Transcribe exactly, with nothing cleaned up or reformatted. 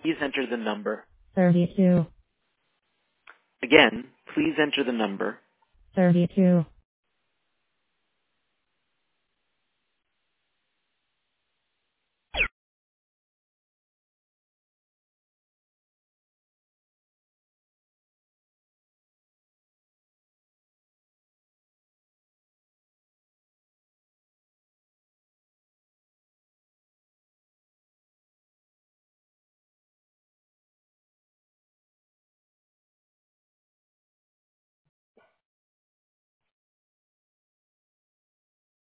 Please enter the number. thirty-two, Again, please enter the number. thirty-two.